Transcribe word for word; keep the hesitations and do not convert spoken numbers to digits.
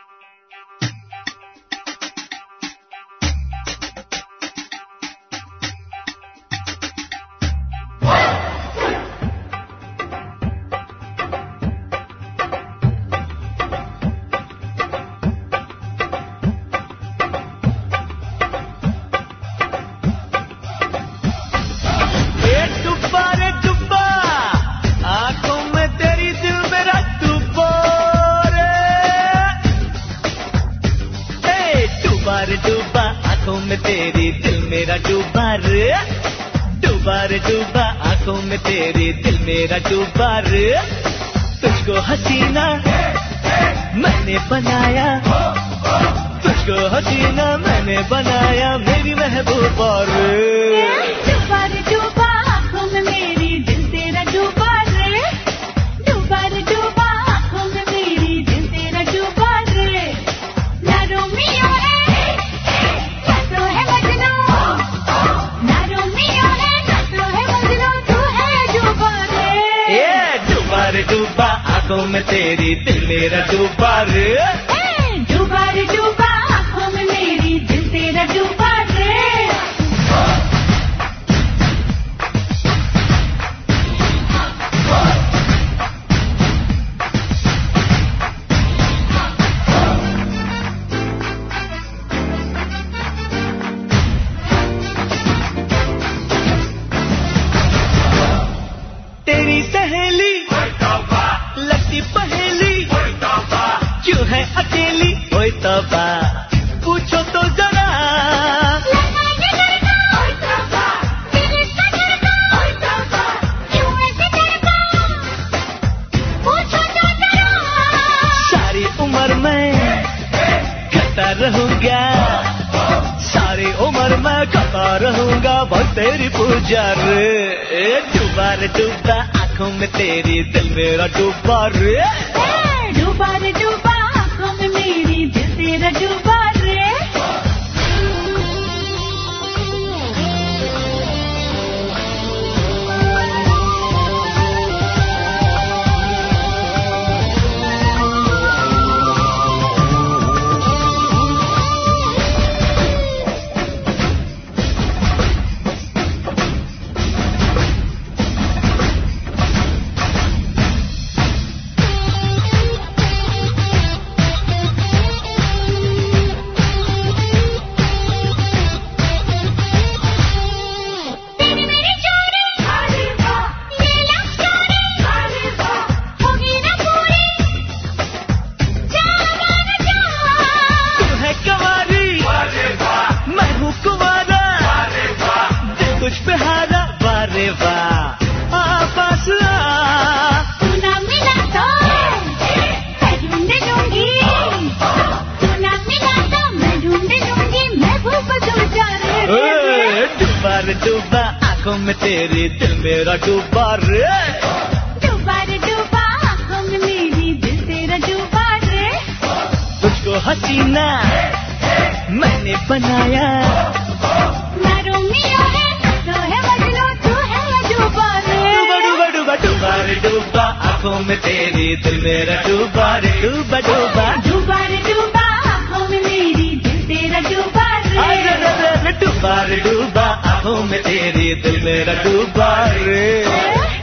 डूबा आंखों में तेरी दिल मेरा डूबा रे डूबा रे डूबा आंखों में तेरी दिल मेरा डूबा रे तुझको हसीना मैंने बनाया तुझको हसीना मैंने बनाया मेरी महबूबा रे डूबा रे डूबा आंखों में मेरी दिल तेरा डूबा रे डूबा रे डूबा आंखों में मेरी दिल तेरा डूबा रे ना रोमियो है ना तो है मजनू ना रोमियो है ना तो है मजनू तू है डूबा रे ये डूबा रे डूबा आंखों में तेरी दिल मेरा डूबा रे डूबा रे डूबा आंखों में मेरी दिल तेरा डूबा रे तेरी सहेली लगती पहेली क्यों है अकेली ओए तौबा पूछो तो जरा सारी उम्र मैं करता रहूंगा सारी उम्र मैं करता रहूंगा बस तेरी पूजा रे डूबा रे डूबा आंखों में तेरी दिल मेरा डूबा रे डूबा रे डूबा आंखों में मेरी दिल तेरा डूबा रे कुछ पे हारा वारे वाह आपस तू ना मिला तो मैं ढूंढ लूंगी तू ना मिला तो मैं ढूंढ लूंगी महबूब तुझा रे डूबा रे डूबा आंखों में तेरी दिल मेरा डूबा रे डूबा रे डूबा आंखों में मेरी दिल तेरा डूबा रे तुझको हसीना मैंने बनाया ना रोमियो है तो है मजनू तू है डूबा रे डूबा डूबा डूबा रे डूबा आंखों में तेरी दिल मेरा डूबा रे डूबा डूबा डूबा रे डूबा आंखों में मेरी दिल तेरा डूबा रे डूबा रे डूबा आंखों में तेरी दिल मेरा डूबा रे